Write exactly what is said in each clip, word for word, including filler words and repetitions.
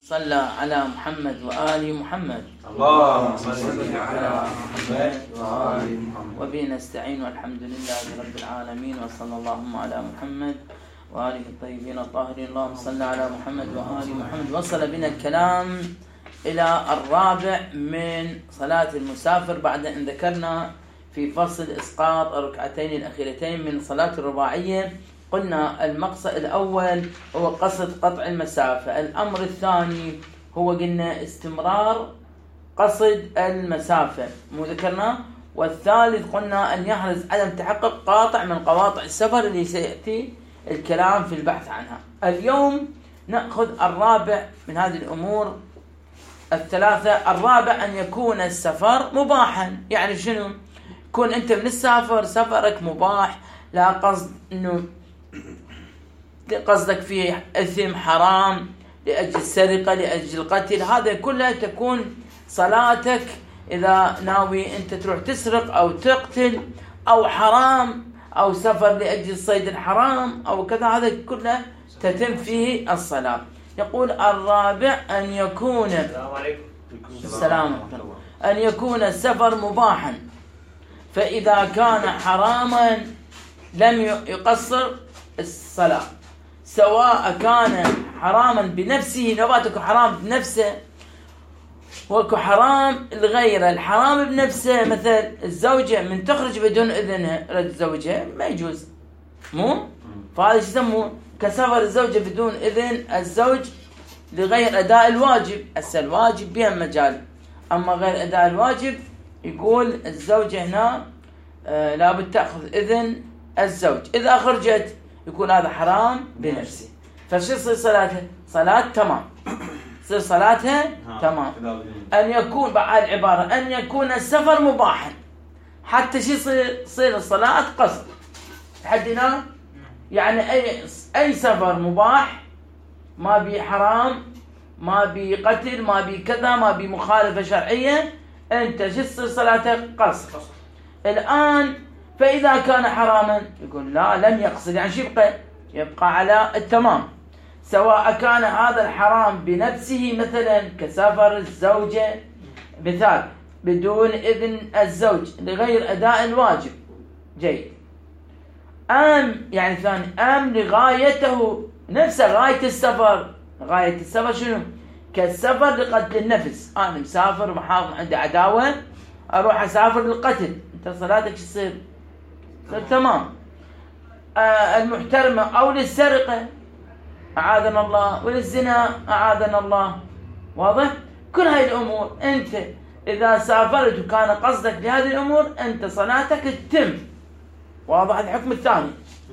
صلى على محمد وآل محمد. اللهم صل على محمد وآل محمد. وبه نستعين والحمد لله رب العالمين، وصلى اللهم على محمد وآله الطيبين الطاهرين. اللهم صل على محمد وآل محمد. وصل بنا الكلام إلى الرابع من صلاة المسافر بعد أن ذكرنا في فصل إسقاط الركعتين الأخيرتين من صلاة الرباعية. قلنا المقصد الأول هو قصد قطع المسافة، الأمر الثاني هو قلنا استمرار قصد المسافة مو ذكرنا، والثالث قلنا أن يحرز عدم تحقق قاطع من قواطع السفر اللي سيأتي الكلام في البحث عنها. اليوم نأخذ الرابع من هذه الأمور الثلاثة. الرابع أن يكون السفر مباحا. يعني شنو؟ يكون أنت من السافر سفرك مباح، لا قصد أنه قصدك فيه إثم حرام لأجل السرقة لأجل القتل، هذا كله تكون صلاتك إذا ناوي أنت تروح تسرق أو تقتل أو حرام أو سفر لأجل الصيد الحرام أو كذا، هذا كله تتم فيه الصلاة. يقول الرابع أن يكون السلام أن يكون السفر مباحا، فإذا كان حراما لم يقصر الصلاة، سواء كان حراما بنفسه نباتك حرام بنفسه وكو حرام الغير. الحرام بنفسه مثل الزوجة من تخرج بدون إذنها الزوجة ما يجوز، مو فهذا يسموه كسفر الزوجة بدون إذن الزوج لغير أداء الواجب. هسه الواجب بها مجال، أما غير أداء الواجب يقول الزوجة هنا آه لابد تأخذ إذن الزوج. إذا خرجت يكون هذا حرام بنفسه، فشو يصير صلاتها؟ صلاة تمام، تصير صلاتها تمام. أن يكون بعد العبارة أن يكون السفر مباحا، حتى شو يصير؟ تصير الصلاة قصر لحد هنا. يعني أي أي سفر مباح، ما بي حرام ما بي قتل ما بي كذا ما بي مخالفة شرعية، أنت شو تصير صلاتك؟ قصر. الآن فإذا كان حراما يقول لا لم يقصر، يعني شو يبقى؟ يبقى على التمام، سواء كان هذا الحرام بنفسه مثلا كسفر الزوجة مثال بدون إذن الزوج لغير أداء الواجب جيد، أم يعني ثاني أم لغايته نفسه غاية السفر. غاية السفر شنو؟ كالسفر لقتل النفس، أنا مسافر ومحافظ عندي عداوة أروح أسافر للقتل، أنت صلاتك تصير تمام. آه المحترمة أو للسرقة أعاذنا الله، وللزنا أعاذنا الله. واضح؟ كل هاي الأمور أنت إذا سافرت وكان قصدك لهذه الأمور أنت صلاتك تتم. واضح؟ الحكم الثاني.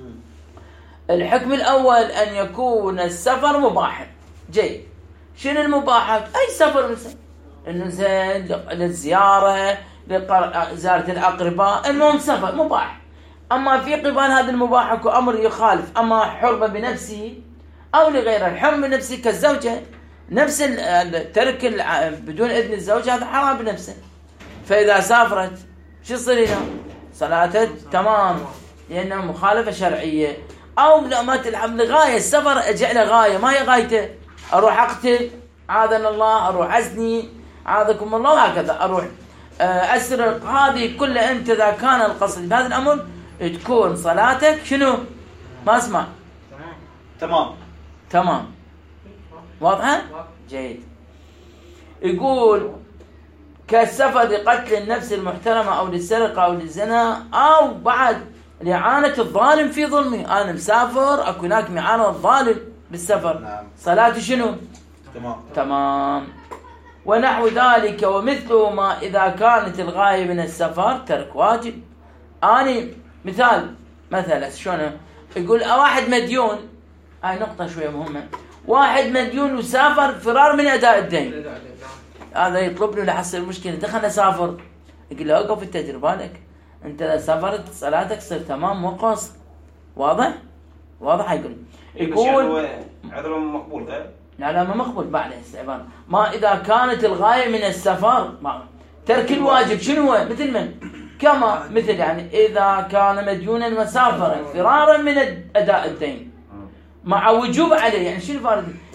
الحكم الأول أن يكون السفر مباحا جيد. شنو المباحات؟ أي سفر مثلا النزل للزيارة لزيارة الأقرباء، المهم سفر مباح. أما في قبال هذا المباح اكو أمر يخالف، أما حرمة بنفسه أو لغيره. الحرمة بنفسه كالزوجة نفس الترك بدون إذن الزوجة هذا حرام بنفسه، فإذا سافرت شو يصير هنا؟ صلاته تمام لأنه مخالفة شرعية. أو ما تلعب لغاية السفر أجعله غاية، ما هي غايته أروح أقتل عاذنا الله، أروح أزني عاذكم الله، هكذا أروح أسرق، هذه كلها أنت إذا كان القصد بهذا الأمر تكون صلاتك شنو؟ ما اسمع تمام تمام. واضحة؟ جيد. يقول كالسفر لقتل النفس المحترمة أو للسرقة أو للزنا أو بعد لإعانة الظالم في ظلمه. أنا مسافر أكو هناك معانة الظالم بالسفر، نعم. صلاته شنو؟ تمام تمام. ونحو ذلك ومثله ما إذا كانت الغاية من السفر ترك واجب. أنا مثال مثلا شلون يقول واحد مديون، هاي نقطة شوية مهمة، واحد مديون وسافر فرار من أداء الدين، هذا يطلب له لحصل المشكلة دخل سافر، يقول له اوقف التجربة لك، أنت إذا سافرت صلاتك تصير تمام وقصر. واضح؟ واضح. يقول يقول عذر مقبول غير لا لا ما مقبول بعد استعبان. ما إذا كانت الغاية من السفر ترك الواجب شنو هو؟ مثل من؟ كما مثل يعني إذا كان مديونا وسافر فرارا من أداء الدين مع وجوب عليه، يعني شنو الفارق؟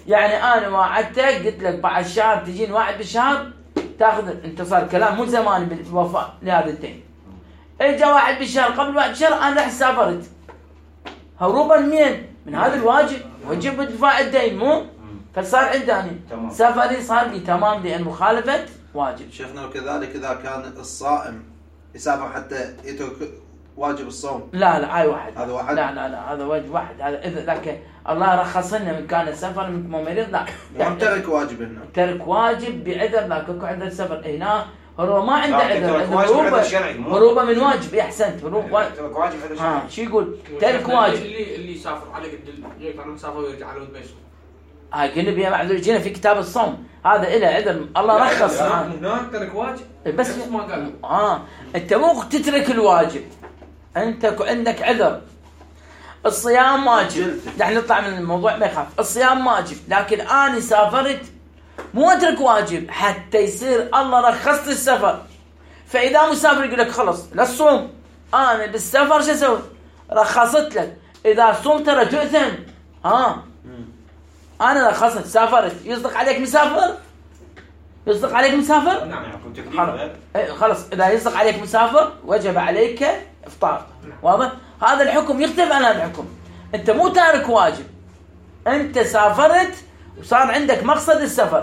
يعني انا وعدتك قلت لك بعد شهر تجين واحد بالشهر تاخذ، انت صار كلام مو زمان بالوفاء لهذا الدين. اجى واحد بالشهر قبل واحد بالشهر انا رحت سافرت هروبا من من هذا الواجب وجب دفاع الدين مو، فصار عندي سفري صار لي تمام لان مخالفه واجب. شيخنا وكذلك اذا كان الصائم يسافر حتى يترك واجب الصوم. لا لا هاي واحد. هذا واحد. لا لا لا هذا واجب واحد. هذا اذا لكن الله رخص لنا من كان السفر من مريض لا. يعني ترك واجب هنا. ترك واجب بعذر لكن اكو عندنا السفر هنا هو ما عنده عذر. هروبا هروبا من واجب. احسنت هروب واجب. ترك واجب هذا شيء. اه شو يقول؟ ترك واجب. اللي اللي يسافر على قد غير عن مسافه ويرجع على ود بيصوم. هاي قلنا بيها معذور جينا في كتاب الصوم هذا إله عذر الله رخص. هناك ترك واجب. بس ما قال. اه انت مو تترك الواجب. انت عندك عذر. الصيام واجب. نحن نطلع من الموضوع ما يخاف. الصيام واجب لكن انا سافرت مو اترك واجب حتى يصير الله رخصت السفر. فاذا مسافر يقول لك خلص لا تصوم انا بالسفر شو اسوي؟ رخصت لك اذا صمت ترى تؤثم. ها انا رخصت سافرت يصدق عليك مسافر؟ يصدق عليك مسافر؟ نعم خلاص. خلاص اذا يصدق عليك مسافر وجب عليك افطار. واضح؟ هذا الحكم يختلف عن هذا الحكم. انت مو تارك واجب، انت سافرت وصار عندك مقصد السفر.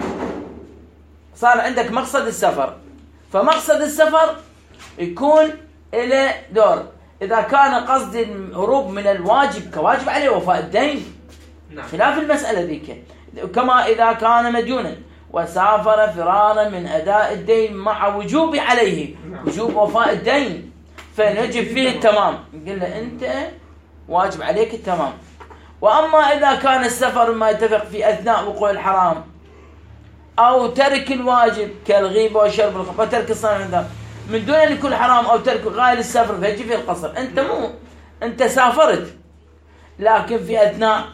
صار عندك مقصد السفر، فمقصد السفر يكون له دور. اذا كان قصد الهروب من الواجب كواجب عليه وفاء الدين خلاف المسألة ذيك. كما اذا كان مديونا وسافر فرارا من اداء الدين مع وجوب عليه وجوب وفاء الدين فنجب فيه التمام. قلنا انت واجب عليك التمام. واما اذا كان السفر ما يتفق في اثناء وقوع الحرام او ترك الواجب كالغيبه وشرب الخمر وترك الصلاه عندها من دون ان يكون حرام او ترك غاية السفر فيجب فيه القصر. انت مو انت سافرت لكن في اثناء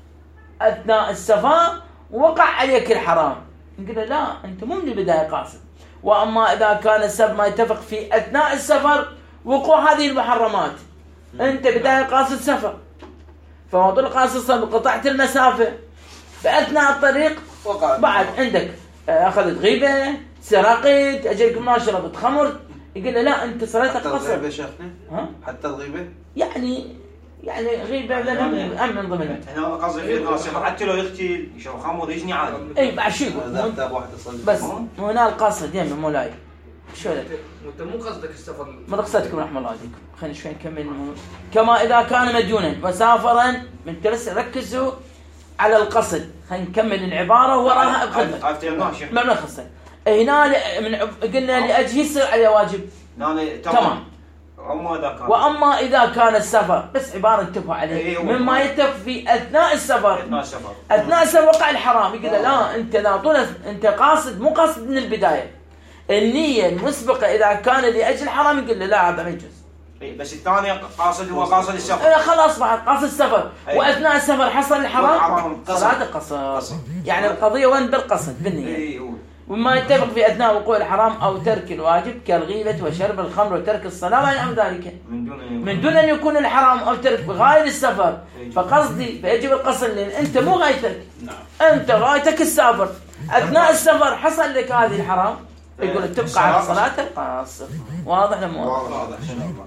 اثناء السفر وقع عليك الحرام قلنا لا انت مو من البدايه قاصد. واما اذا كان السفر ما يتفق في اثناء السفر وقوع هذه المحرمات انت بدايه قاصد سفر فموضوع قاصد سفر قطعت المسافه باثناء الطريق وقع بعد عندك اخذت غيبه سرقت اجلك ما شربت خمر يقول لا انت صلاتك قصر. حتى الغيبه شيخنا؟ ها حتى الغيبه؟ يعني يعني غيبه لا من ضمنها. هنا قصدي في الناس حتى لو يقتل يشرب خمر يجني عادي. اي بعد شو بس مو هنا القصد يم مولاي شو انت مو قصدك السفر ما قصدكم رحمه الله عليكم. خلينا شوي نكمل. كما اذا كان مديونا وسافرا من ترس ركزوا على القصد. خلينا نكمل العباره وراها بخدمه ما بنخصها. هنا من قلنا لاجل يصير عليه واجب تمام. أما إذا كان واما اذا كان السفر بس عباره انتبهوا عليه مما يتفق في اثناء السفر اثناء السفر اثناء السفر وقع الحرام يقول لا انت لا طول انت قاصد مو قاصد من البدايه. النيه المسبقه اذا كان لاجل الحرام يقول لا هذا ما يجوز. بس الثاني قاصد هو قاصد السفر. ايه خلاص بعد قاصد السفر واثناء السفر حصل الحرام صلاة قصر. يعني القضيه وين بالقصد بالنيه. وما يتفق في اثناء وقوع الحرام او ترك الواجب كالغيبه وشرب الخمر وترك الصلاه وغير ذلك من دون من دون ان يكون الحرام او ترك بغايه السفر فقصدي فيجب القصر لان انت مو غايتك. انت غايتك السافر اثناء السفر حصل لك هذه الحرام يقول تبقى على صلاه القاصر. واضح ولا مو واضح؟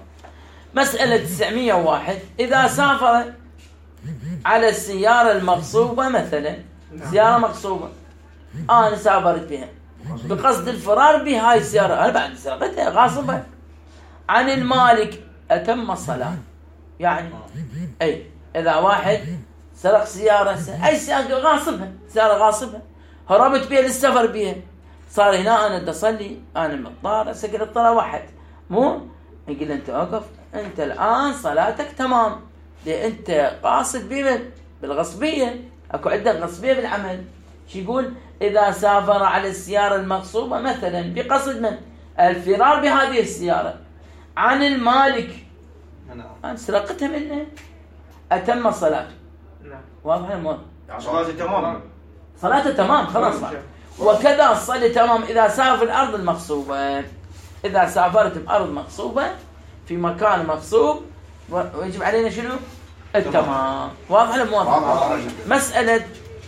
مساله تسعمية وواحد اذا سافر على السياره المغصوبه مثلا سياره مغصوبه انا سافرت بها بقصد الفرار بهاي السياره انا بعد سرقتها غاصبه عن المالك اتم الصلاه. يعني اي اذا واحد سرق سياره اي سياره غاصبها سياره غاصبها هربت بها للسفر بها صار هنا انا اصلي انا مضطر اسكر الطلع واحد مو يقول انت اوقف انت الان صلاتك تمام لان انت قاصد بمن بالغصبيه. اكو عندك غصبيه بالعمل. شو يقول اذا سافر على السياره المغصوبه مثلا بقصد من الفرار بهذه السياره عن المالك انا سرقتها منه اتم صلاته. نعم واضح ولا مو صلاته تمام صلاته تمام خلاص. وكذا الصلاة تمام إذا سافر الأرض المغصوبة. إذا سافرت بأرض مغصوبة في مكان مغصوب ويجب علينا شنو التمام. واضح ولا مو واضح؟ مسألة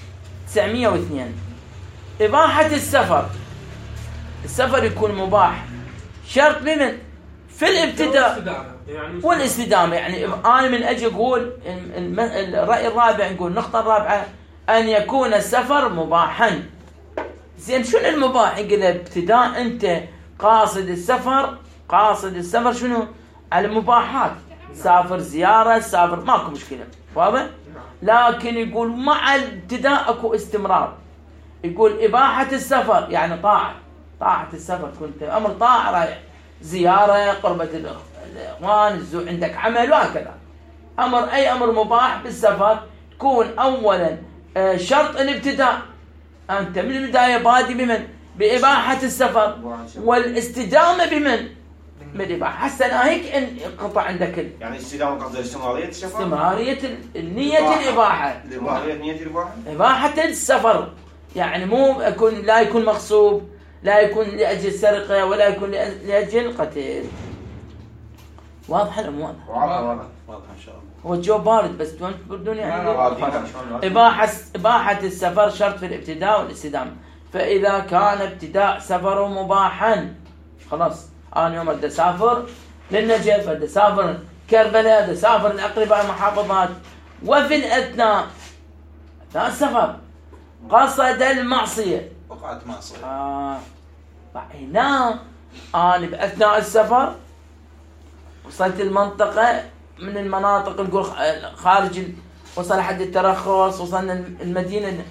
تسعمية واثنين إباحة السفر. السفر يكون مباح شرط بمن؟ في الابتداء والاستدامة. يعني أنا من أجي أقول الرأي الرابع، نقول النقطة الرابعة أن يكون السفر مباحا. زين شنو المباح؟ يقول ابتداء أنت قاصد السفر، قاصد السفر شنو؟ على المباحات، سافر زيارة، سافر ماكو مشكلة، واضح؟ لكن يقول مع الابتداء اكو استمرار. يقول إباحة السفر يعني طاعة، طاعة السفر كنت أمر طاعة رايح زيارة، قربة الإخوان، الزو عندك عمل وهكذا. أمر أي أمر مباح بالسفر تكون أولا شرط الابتداء، أنت من البداية بادي بمن؟ بإباحة السفر، والاستدامة بمن؟ من الإباحة. حتى ناهيك إن قطع عندك ال... يعني استدامة قصد استمرارية السفر؟ استمرارية النية الإباحة، استمرارية نية الإباحة؟ إباحة السفر يعني مو يكون لا يكون مغصوب، لا يكون لأجل السرقة، ولا يكون لأجل القتل. واضح ولا مو واضح؟ واضح واضح واضح إن شاء الله. هو الجو بارد بس انتم بدون يعني واضح. إباحة إباحة السفر شرط في الابتداء والاستدامة. فإذا كان ابتداء سفره مباحا، خلاص أنا يوم بدي أسافر للنجف، بدي أسافر كربلاء، بدي أسافر الأقرباء المحافظات، وفي الأثناء أثناء السفر قصد المعصية، وقعت معصية. آه هنا أنا بأثناء السفر وصلت المنطقة من المناطق نقول خارج، وصل حد الترخص، وصلنا المدينة،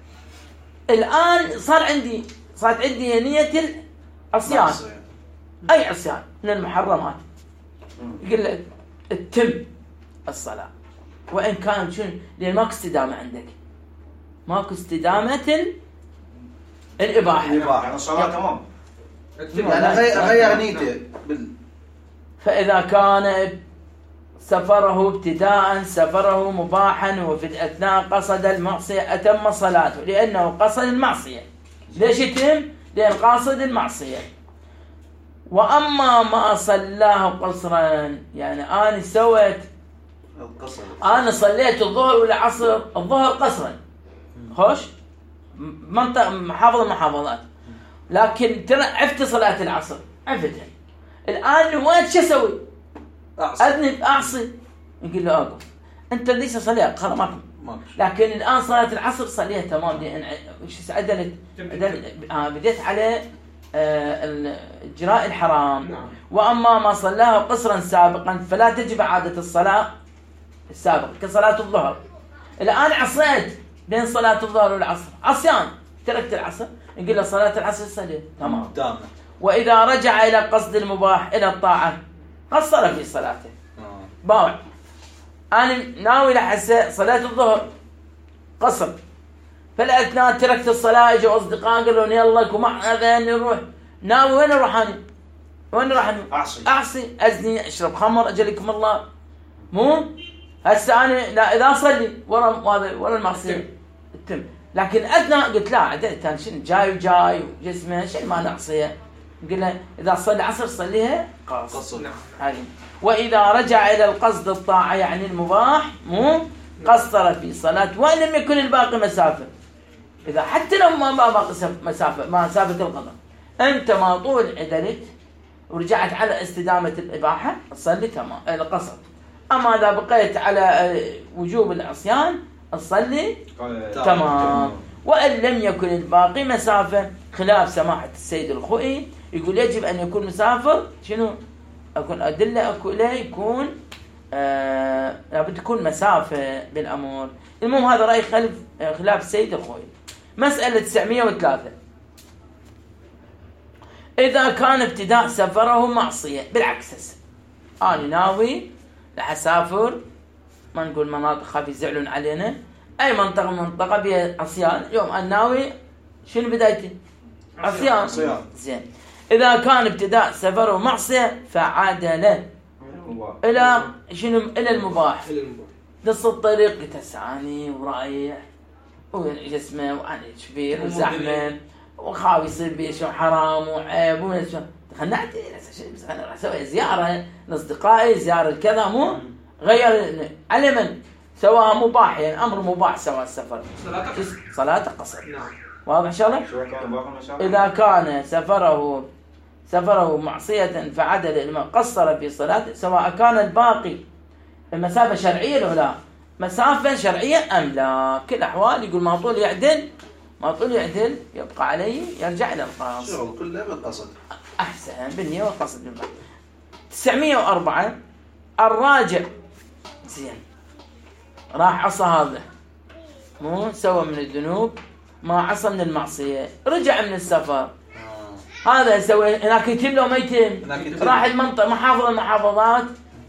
الآن صار عندي صارت عندي نية العصيان، أي عصيان من المحرمات، يقول لك تتم الصلاة وإن كان شنو، لأن ماكو استدامة عندك، ماكو استدامة الإباحة، يعني الصلاة تمام، يعني غير غير نيته بال... فإذا كان سفره ابتداء سفره مباحا وفي الأثناء قصد المعصية أتم صلاته، لأنه قصد المعصية. ليش يتم؟ لأن قاصد المعصية. وأما ما صلاه قصرا، يعني أنا سويت القصر، أنا صليت الظهر والعصر، الظهر قصرا خوش منطقة محافظة محافظات، لكن ترى عفت صلاة العصر عفتها، الآن وين شو أسوي؟ أذنب أعصي، يقول له أوقف أنت ليش صليها خلاص ما لكن الآن صلاة العصر صليها تمام، لأن إيش عدلت آه بديت على آه إجراء الحرام. نعم. وأما ما صلاها قصرا سابقا فلا تجب عادة الصلاة السابقة كصلاة الظهر. الآن عصيت بين صلاة الظهر والعصر عصيان، تركت العصر، يقول له صلاة العصر صليها تمام. تمام. وإذا رجع إلى قصد المباح إلى الطاعة قصر في صلاته. باوع أنا ناوي لحسه صلاة الظهر قصر، فالأثناء تركت الصلاة، اجوا أصدقاء قالوا يلا ومع هذا نروح، ناوي وين أروح أنا؟ وين أروح أنا؟ أعصي أعصي أزني أشرب خمر أجلكم الله، مو هسه أنا لا إذا أصلي ورا هذا ورا المعصية التم، لكن أثناء قلت لا عدلت أنا شنو جاي وجاي وجسمه شنو ما نعصيه، قلنا إذا صلي عصر صليها قصر. نعم. وإذا رجع إلى القصد الطاعة يعني المباح مو قصر في صلاة وإن لم يكن الباقي مسافة. إذا حتى لو ما باقي مسافة ما مسافة القضاء أنت ما طول عدلت ورجعت على استدامة الإباحة تصلي تمام القصر. أما إذا بقيت على وجوب العصيان تصلي تمام. وإن لم يكن الباقي مسافة خلاف سماحة السيد الخوئي يقول يجب أن يكون مسافر شنو أكون أدلة أكو لا يكون آه لابد تكون مسافة بالأمور. المهم هذا رأي خلف خلاف السيد الخوئي. مسألة تسعمية وثلاثة إذا كان ابتداء سفره معصية بالعكس، أنا ناوي رح أسافر ما نقول مناطق خاف يزعلون علينا أي منطقة منطقة بها عصيان، يوم أنا ناوي شنو بدايتي؟ عصيان. زين إذا كان ابتداء سفره معصية فعاد له إلى شنو إلى المباح. نص الطريق تسعاني ورايح وجسمه وأنا كبير وزحمة وخاوي يصير بي شو حرام وعيب وشو تخنعت بس أنا راح أسوي زيارة لأصدقائي زيارة كذا مو غير على من سواء مباح يعني أمر مباح سواء السفر صلاة قصر. نعم. واضح إن شاء الله؟ إذا كان سفره سفره معصية فعدل الإمام قصر في صلاته سواء كان الباقي المسافة شرعية أو لا، مسافة شرعية أم لا، كل أحوال يقول ما طول يعدل ما طول يعدل يبقى عليه يرجع إلى القاصد. شغل كله بالقصد. أحسن بالنية والقصد بالله. تسعمية وأربعة الراجع زين راح عصى هذا مو سوى من الذنوب ما عصى من المعصية رجع من السفر آه. هذا يسوي هناك يتم لو ما يتم راح المنطقة محافظة المحافظات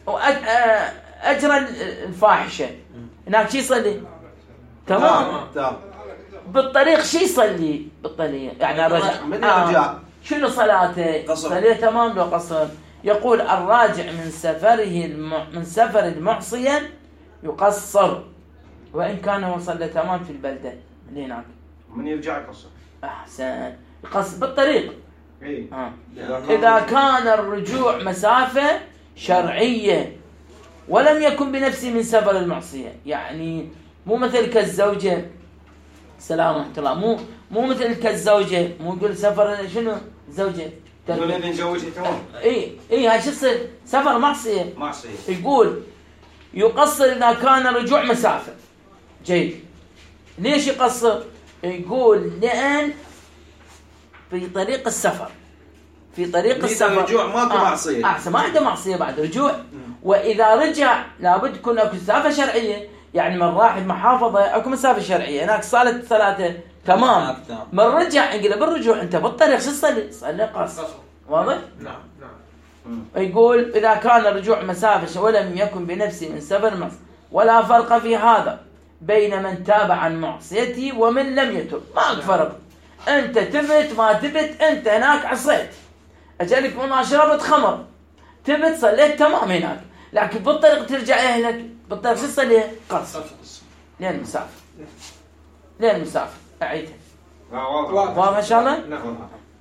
وأجرى الفاحشة هناك شي يصلي تمام بالطريق شي يصلي بالطريق يعني الرجع من يرجع آه. شنو صلاته صليه تمام لو قصر. يقول الراجع من سفره الم... من سفر المعصية يقصر وإن كان وصل تمام في البلدة اللي هناك من يرجع يقصر أحسن يقصر بالطريق إيه. آه. إذا كان الرجوع مسافة شرعية ولم يكن بنفسه من سفر المعصية يعني مو مثل كالزوجة سلام ورحمة الله مو مو مثل كالزوجة مو يقول سفر شنو زوجة يقول إن نزوجها تمام اي اي هاي شو يصير سفر معصية معصية. يقول يقصر إذا كان رجوع مسافة جيد. ليش يقصر؟ يقول لأن في طريق السفر في طريق السفر رجوع ماكو آه. معصية أحسن ما عنده معصية بعد رجوع م. وإذا رجع لابد تكون أكو مسافة شرعية يعني من راح المحافظة أكو مسافة شرعية هناك صالة ثلاثة تمام من رجع يقول بالرجوع أنت بالطريق شو تصلي؟ صلي قصر واضح؟ نعم نعم. يقول إذا كان الرجوع مسافة ولم يكن بنفسه من سفر مصر ولا فرق في هذا بين من تاب عن معصيته ومن لم يتب ما فرق أنت تبت ما تبت أنت هناك عصيت أجلك ما شربت خمر تبت صليت تمام هناك لكن بالطريق ترجع أهلك بالطريق شو تصلي؟ قصر لين المسافة لين المسافة أعيدها واضح إن شاء الله؟ نعم.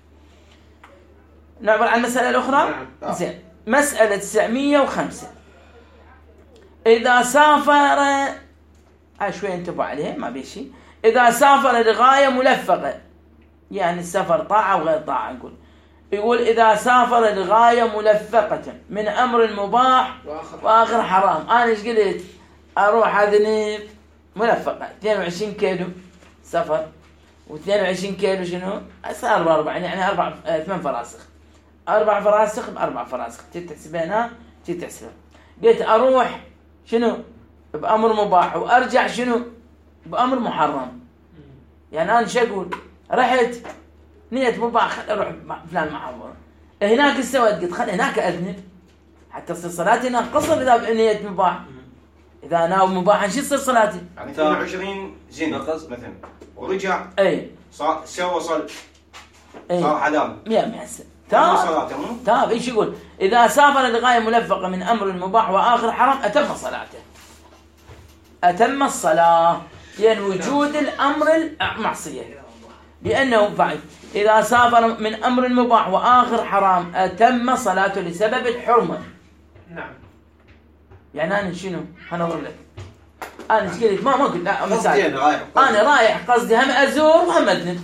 نعبر عن المسألة الأخرى نعم. زين مسألة تسعمية وخمسة إذا سافر هاي شوي انتبهوا عليها ما بيشي إذا سافر لغاية ملفقة يعني السفر طاعة وغير طاعة نقول يقول إذا سافر لغاية ملفقة من أمر مباح وآخر حرام أنا إيش قلت أروح أذنب ملفقة اثنين وعشرين كيلو سفر واثنين وعشرين كيلو شنو صار أربعة يعني أربع ثمان فراسخ أربع فراسخ بأربع فراسخ تتحسبينها تتحسبها قلت أروح شنو بأمر مباح وأرجع شنو بأمر محرم يعني أنا شو أقول رحت نية مباح خل أروح فلان محافظة هناك استوت قلت خل هناك أذنب حتى تصير صلاتي هناك قصر إذا بنية مباح إذا ناوي مباح شو تصير صلاتي يعني اثنين وعشرين زين مثلا ورجع أي صار سوى صل أي صار حلال مية مية تمام تمام ايش يقول اذا سافر لغايه ملفقه من امر مباح واخر حرام اتم صلاته اتم الصلاه لان وجود الامر المعصيه لانه فعل اذا سافر من امر مباح واخر حرام اتم صلاته لسبب الحرمه. نعم يعني انا شنو انا اقول لك انا ايش قلت ما ما قلت لا قصدي انا رايح انا رايح قصدي هم ازور وهم اذنب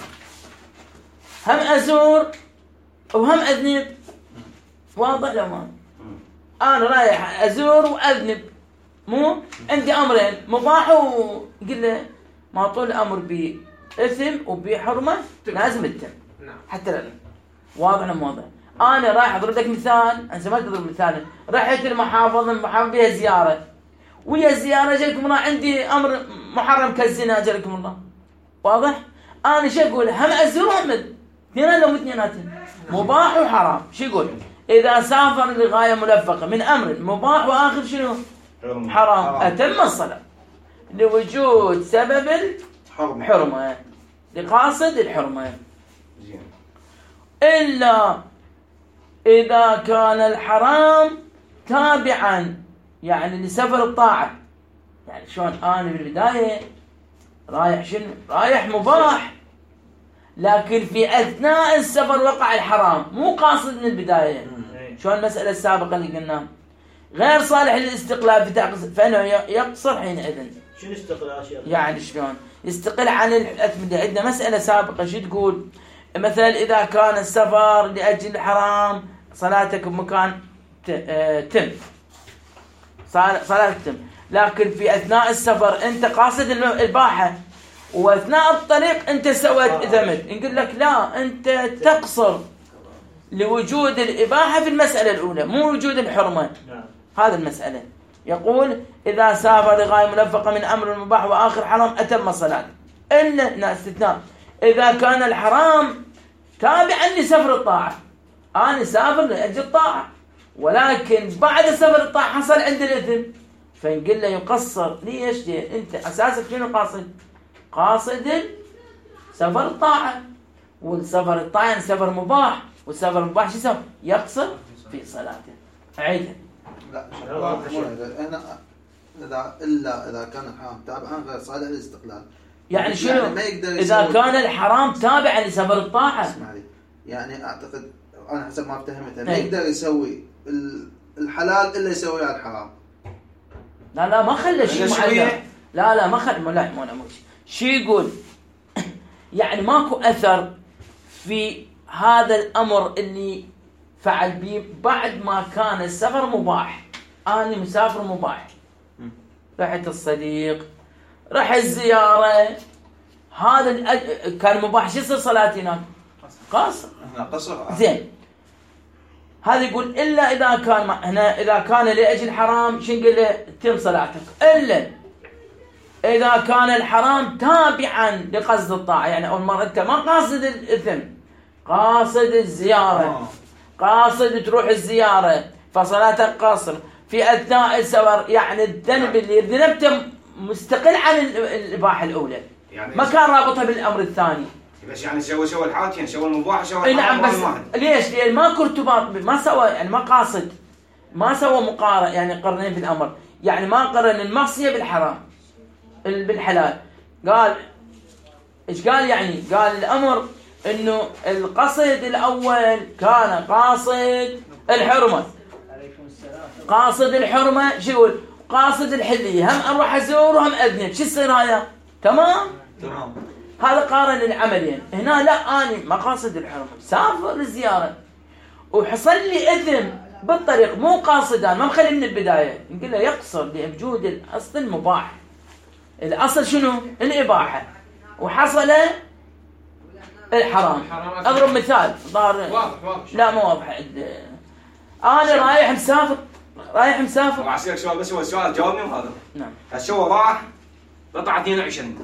هم ازور وهم أذنب واضح لو ما أنا رايح أزور وأذنب مو عندي أمرين مباح وقل له ما طول أمر بإثم وبحرمة لازم التم حتى لا واضح لو واضح. أنا رايح أضرب لك مثال أنت ما تضرب مثال رحت المحافظة المحافظة بها زيارة ويا زيارة جلكم الله عندي أمر محرم كالزنا جلكم الله واضح. أنا شو أقول هم أزور وهم اثنين لو اثنيناتين مباح وحرام شو يقول إذا سافر لغاية ملفقة من أمر مباح وآخر شنو حرام أتم الصلاة لوجود سبب الحرمة لقاصد الحرمة إلا إذا كان الحرام تابعا يعني لسفر الطاعة يعني شلون أنا في البداية رايح شنو رايح مباح لكن في أثناء السفر وقع الحرام مو قاصد من البداية شو المسألة السابقة اللي قلنا غير صالح للاستقلال في تحقيق فإنه يقصر حينئذ. شنو استقلال شيخ؟ يعني شلون يستقل عن الأثم. عندنا مسألة سابقة شو تقول؟ مثلا إذا كان السفر لأجل الحرام صلاتك بمكان تم، صلاتك تم، لكن في أثناء السفر أنت قاصد الإباحة وأثناء الطريق أنت سويت إثمت، نقول لك لا، أنت تقصر لوجود الإباحة في المسألة الأولى مو وجود الحرمة. هذا المسألة. يقول إذا سافر لغاية ملفقة من أمر المباح وآخر حرام أتم الصلاة، إلا استثناء إذا كان الحرام تابعا لسفر الطاعة. أنا سافر لأجل الطاعة ولكن بعد سفر الطاعة حصل عند الإثم، فنقول له يقصر. ليش؟ ليه؟ أنت أساسك شنو قاصد؟ قاصد سفر الطاعة، والسفر الطاعة يعني سفر مباح، والسفر المباح شو يسوي؟ يقصر في صلاته. أعيدها. لا هنا إذا إلا إذا كان الحرام تابعا غير صالح للاستقلال. يعني شنو؟ يعني إذا كان الحرام تابعا لسفر الطاعة. اسمع لي، يعني أعتقد أنا حسب ما فهمته ما يقدر يسوي الحلال إلا يسوي على الحرام. لا لا ما خلى شيء معين. لا لا ما خلى لا ما مو شيء يقول يعني ماكو أثر في هذا الأمر اللي فعل به بعد ما كان السفر مباح. أنا مسافر مباح، رحت الصديق، رح الزيارة، هذا الأج... كان مباح، شو يصير صلاتي هناك؟ قاصر. قصر. زين. هذا يقول إلا إذا كان هنا إذا كان لأجل حرام شو نقول له؟ تم صلاتك. إلا إذا كان الحرام تابعا لقصد الطاعة، يعني أول مرة أنت ما قاصد الإثم، قاصد الزيارة، قاصد تروح الزيارة، فصلاتك قاصر في أثناء السفر. يعني الذنب اللي ذنبته مستقل عن الإباحة الأولى، يعني ما كان رابطها بالأمر الثاني. بس يعني سوى سوى الحالتين، سوى المباح سوى الحرام. نعم، بس ليش؟ لأن ماكو ارتباط، ما سوى، يعني ما قاصد، ما سوى مقارنة، يعني قرنين بالأمر، يعني ما قرن المعصية بالحرام بالحلال. قال إيش قال؟ يعني قال الأمر إنه القصد الأول كان قاصد الحرمة، قاصد الحرمة شو يقول؟ قاصد الحلية، هم أروح أزور وهم أذنب، شو يصير هذا؟ تمام؟ تمام. هذا قارن العملين. هنا لا، أنا ما قاصد الحرمة، سافر للزيارة وحصل لي إثم بالطريق، مو قاصدان، ما مخلي من البداية، نقول له يقصر لوجود الأصل المباح. الأصل شنو؟ الإباحة، وحصل الحرام. أضرب مثال ظهر واضح واضح. لا مو واضح. أنا رايح مسافر، رايح مسافر. وعسيرك سؤال بس، هو السؤال جاوبني هذا. نعم. هالشو راح قطع اثنين وعشرين.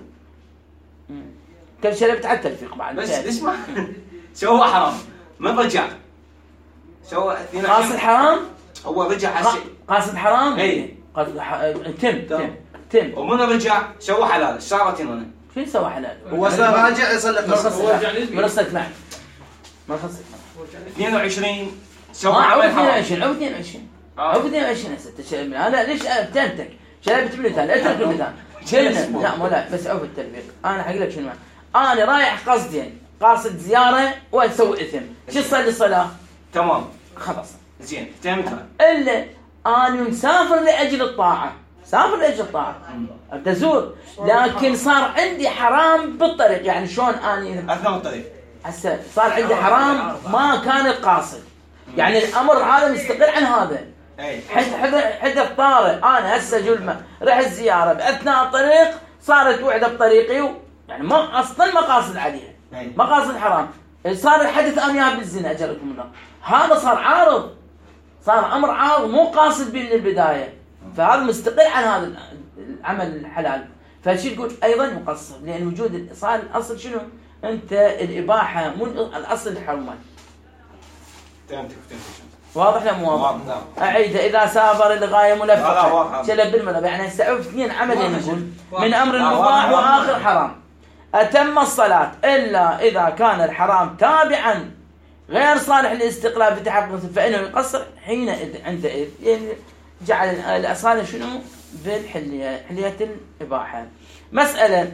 كل شربت حتى الفيق بعد. بس اسمع. سوى حرام من رجع سوى اثنين وعشرين. قاصد حرام. هو رجع هالشيء. قاصد حرام. اي. قاصد ح... تم تم تم. ومن رجع سوى حلال، صارت هنا. شو سوى حلال؟ هو راجع يصلي قصر. مرصت معي. ما خصت. اثنين وعشرين سوى عمل حرام. اثنين وعشرين أو اثنين وعشرين أو اثنين وعشرين هسه. أنا ليش أبتنتك؟ شربت بلتان، اترك البلتان. شلنا. لا مو لا، بس عوف التلفيق. أنا حقول لك شنو معنى. أنا رايح قصدين، قاصد زيارة وأسوي إثم، شو صلي الصلاة؟ تمام. خلاص. زين فهمتها. إلا أنا مسافر لأجل الطاعة، سافر لأجل الطاعة، أبدأ أزور، لكن صار عندي حرام بالطريق. يعني شلون أنا أثناء الطريق هسه صار عندي حرام ما كان القاصد، يعني الأمر هذا مستقل عن هذا. حد حد حد طارئ. أنا هسه جلمة رحت زيارة بأثناء الطريق صارت وحدة بطريقي، يعني ما أصلا ما قاصد عليها، ما قاصد حرام، صار الحدث أنا بالزنا أجركم الله، هذا صار عارض، صار أمر عارض مو قاصد به من البداية، فهذا مستقل عن هذا العمل الحلال. فشي تقول أيضا مقصر، لأن وجود صار الأصل شنو؟ أنت الإباحة مو الأصل الحرمة. فهمتك فهمتك. واضح لا مو واضح؟ أعيد. إذا سافر لغاية ملفقة شلب بالملف، يعني استوعب اثنين عملين نقول من أمر المباح وآخر حرام، أتم الصلاة إلا إذا كان الحرام تابعا غير صالح للاستقلال بتحقق فإنه يقصر حينئذ عندئذ، يعني جعل الأصالة شنو؟ بالحلية، حلية الإباحة. مسألة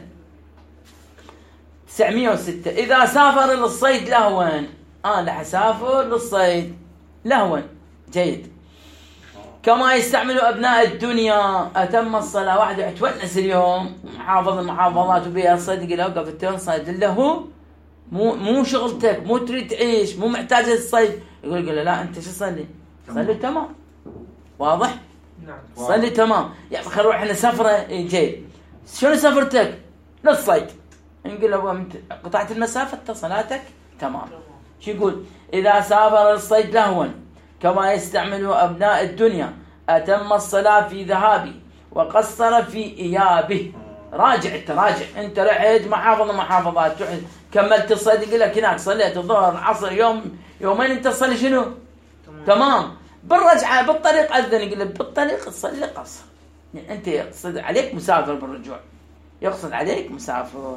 تسعمئة وستة. إذا سافر للصيد لهوا، أنا رح أسافر للصيد لهوا، جيد، كما يستعمل أبناء الدنيا أتم الصلاة واحد يتونس اليوم محافظ المحافظات وبيها صدق له وقف التنصيد له مو مو شغلتك مو تريد تعيش مو محتاج للصيد يقول له لا أنت شو صلي صلي تمام واضح نعم صلي تمام يا أخي نروح احنا سفرة جاي شنو سفرتك للصيد نقول له قطعت المسافة صلاتك تمام شو يقول إذا سافر الصيد لهوا كما يستعمل أبناء الدنيا أتم الصلاة في ذهابه وقصر في إيابه راجع تراجع أنت رحت محافظة محافظات كملت الصيد يقول لك هناك صليت الظهر العصر يوم يومين أنت تصلي شنو تمام, تمام. بالرجعة بالطريق أذن يقول لك بالطريق تصلي قصر يعني أنت يقصد عليك مسافر بالرجوع يقصد عليك مسافر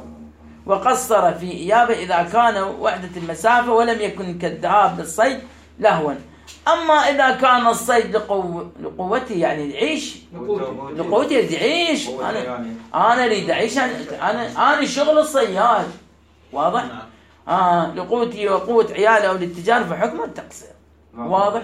وقصر في إيابه إذا كان وحدة المسافة ولم يكن كالذهاب للصيد لهوا أما إذا كان الصيد لقو... لقوته يعني يعيش لقوته يعيش أنا أنا أريد أعيش أنا أنا شغل الصياد واضح آه لقوتي وقوة عيالي أو للتجارة فحكم التقصير واضح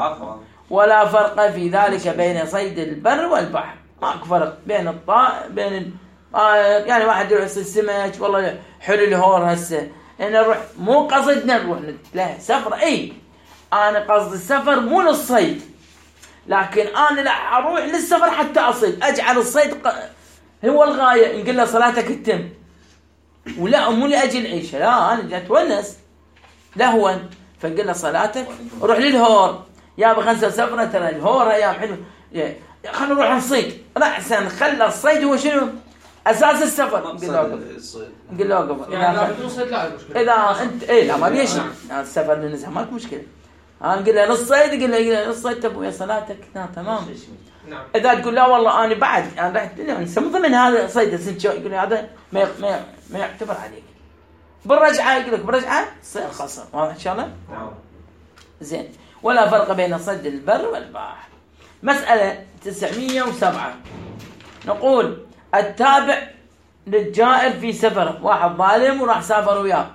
ولا فرق في ذلك بين صيد البر والبحر ماكو فرق بين الطائر بين ال... آه يعني واحد يروح يصيد سمك والله حلو الهور هسه أنا نروح مو قصدنا نروح لا سفر أي أنا قصد السفر مو للصيد لكن أنا لا أروح للسفر حتى أصيد أجعل الصيد ق... هو الغاية نقول له صلاتك تتم ولا مو لأجل عيشة لا أنا جات ونس لهوا فنقول له صلاتك روح للهور يا بخنسة سفرة ترى الهور أيام حلو خلنا نروح نصيد لا أحسن خلى الصيد هو شنو أساس السفر نقول له نقول له وقف يعني لا توصل لا مشكلة إذا أنت إيه لا ما بيش السفر للنزهة ماك مشكلة أنا نقول له للصيد يقول له للصيد تبوي صلاتك نعم تمام نعم إذا تقول لا والله أنا بعد أنا رحت نسمى ضمن هذا صيد السنشو يقول له هذا ما ما ما يعتبر عليك بالرجعة يقول لك بالرجعة صير خسر واضح إن شاء الله نعم زين ولا فرق بين صيد البر والبحر مسألة تسعمية وسبعة نقول التابع للجائر في سفر واحد ظالم وراح سافر وياه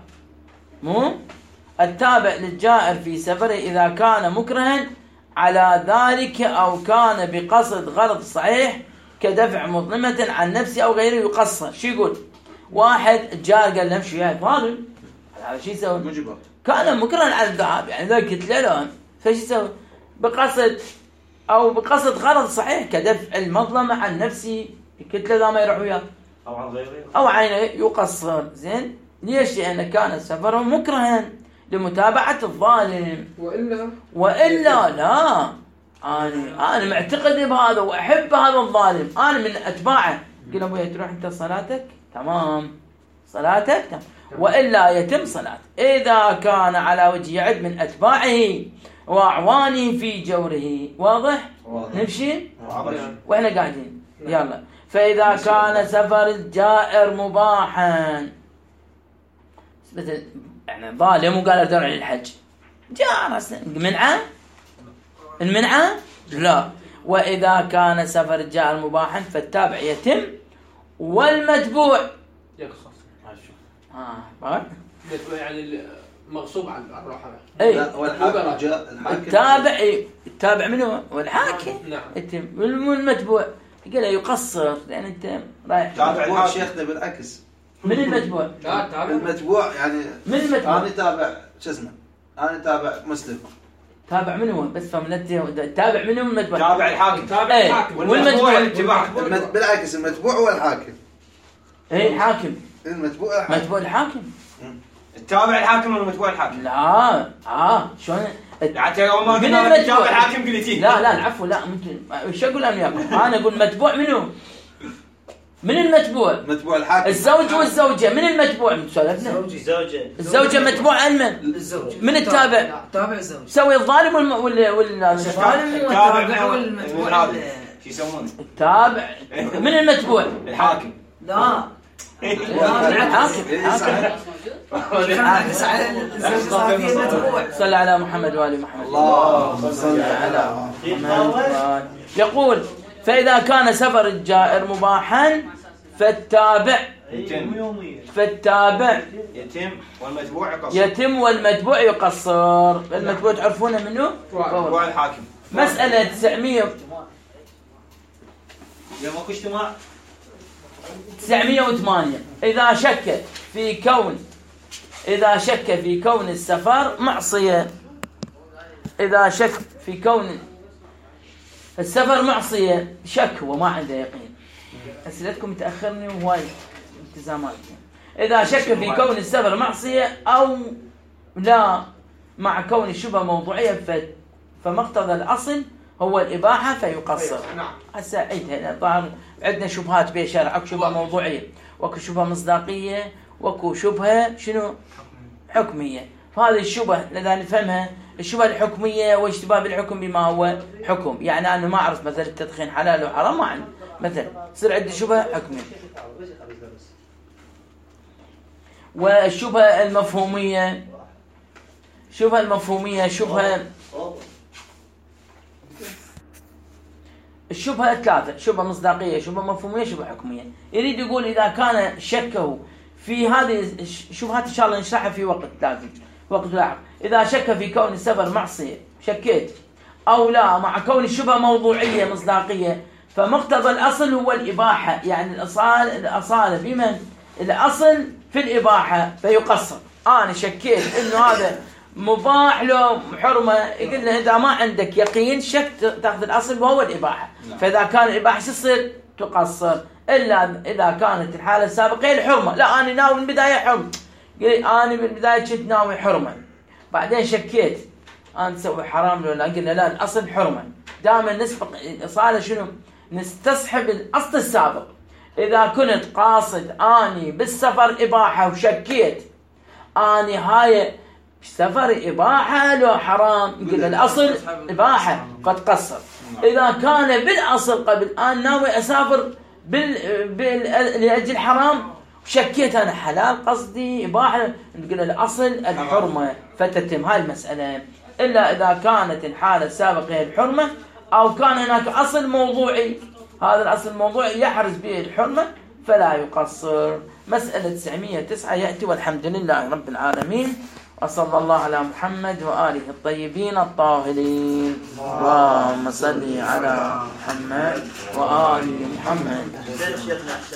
مو التابع للجائر في سفره إذا كان مكرها على ذلك أو كان بقصد غرض صحيح كدفع مظلمة عن نفسه أو غيره يقصر شو يقول واحد جار قال نمشي وياه ظالم هذا شو يسوي مجبر كان مكرها على الذهاب يعني ذا قلت له لا فايش يسوي بقصد أو بقصد غرض صحيح كدفع المظلمة عن نفسه قلت له ذا ما يروح وياه أو عن غيره أو عينه يقصر زين ليش لأن كان سفره مكرها لمتابعة الظالم وإلا وإلا لا أنا أنا معتقد بهذا وأحب هذا الظالم أنا من أتباعه قل أبوي تروح أنت صلاتك تمام صلاتك تمام وإلا يتم صلاته إذا كان على وجه يعد من أتباعه وأعوانه في جوره واضح؟ واضح. نمشي واضح. وإحنا قاعدين يلا فإذا كان سفر الجائر مباحا مثل يعني ظالم وقال ادور على الحج جاء راسنا منعه المنعه لا واذا كان سفر الجائر مباحا فالتابع يتم والمتبوع يقصص اه يعني المغصوب على الراحه اي والحاكم جاء الحاكم التابع التابع منه والحاكم نعم يتم والمتبوع قال يقصر لان انت رايح تابع المتبوع الحاكم. شيخنا بالعكس من المتبوع لا تابع المتبوع يعني من المتبوع انا تابع شو اسمه انا تابع مسلم تابع منه بس فهمت تابع منه من المتبوع تابع الحاكم تابع إيه. الحاكم والمتبوع الاتباع. المت... بالعكس المتبوع هو الحاكم اي حاكم المتبوع الحاكم متبوع الحاكم التابع الحاكم ولا متبوع الحاكم؟ لا اه شلون حتى يوم ما من قلنا المتبوع. التابع الحاكم قلتي لا لا العفو لا ممكن ايش اقول انا وياكم انا اقول متبوع منو من المتبوع المتبوع الحاكم الزوج والزوجه من المتبوع سولفنا زوجي زوجة الزوجه متبوع عن من الزوج من التابع تابع الزوج سوي الظالم والم... ولا ولا الظالم والتابع والمتبوع هذا شو يسمونه؟ التابع من المتبوع الحاكم لا الحاكم حاكم على الزوج صار فيه المتبوع صلى على محمد وآل محمد اللهم صل على محمد. يقول فإذا كان سفر الجائر مباحا فالتابع يتم فالتابع يتم والمتبوع يقصر يتم والمتبوع يقصر المتبوع تعرفونه منه متبوع الحاكم مسألة تسعمية يا ماكو اجتماع تسعمية وثمانية إذا شك في كون إذا شك في كون السفر معصية إذا شك في كون السفر معصية شك وما عنده يقين. أسئلتكم تأخرني وهواي التزامات. إذا شك في كون السفر معصية أو لا مع كون الشبهة موضوعية فمقتضى الأصل هو الإباحة فيقصر. هسه عيدها الظاهر عندنا شبهات بشرع، اكو شبهة موضوعية واكو شبهة مصداقية واكو شبهة شنو حكمية. فهذه الشبهة لذا نفهمها الشبهة الحكمية واشتباه بالحكم بما هو حكم، يعني أنا ما أعرف مثلا التدخين حلال وحرام ما عندي مثلا يصير عندي شبهة حكمية. والشبهة المفهومية شبهة المفهومية شبهة الشبهة ثلاثة، شبهة مصداقية شبهة مفهومية شبهة حكمية. يريد يقول إذا كان شكه في هذه الشبهات إن شاء الله نشرحها في وقت لازم وقت لاحق. إذا شك في كون السفر معصية شكيت أو لا مع كون الشبهة موضوعية مصداقية فمقتضى الأصل هو الإباحة، يعني الأصال الأصالة بمن الأصل في الإباحة فيقصر. أنا شكيت إنه هذا مباح له حرمة، يقول له إذا ما عندك يقين شك تأخذ الأصل وهو الإباحة. فإذا كان الإباحة شو تصير تقصر إلا إذا كانت الحالة السابقة الحرمة. لا أنا ناوي من البداية حرمة، أنا من البداية كنت ناوي حرمة بعدين شكيت أنا تسوي حرام ولا قلنا لا الأصل حرمة. دائما نسبق الإصالة شنو نستصحب الأصل السابق. إذا كنت قاصد أني بالسفر إباحة وشكيت أني هاي سفر إباحة لو حرام يقول الأصل إباحة قد قصر. إذا كان بالأصل قبل أن ناوي أسافر بال... بال... لأجل حرام شكيت أنا حلال قصدي إباحة نقول الأصل الحرمة فتتم هاي المسألة. إلا إذا كانت الحالة السابقة هي الحرمة أو كان هناك أصل موضوعي هذا الأصل الموضوعي يحرز به الحرمة فلا يقصر. مسألة تسعمية وتسعة يأتي والحمد لله رب العالمين وصلى الله على محمد وآله الطيبين الطاهرين. اللهم صل على محمد وآل محمد.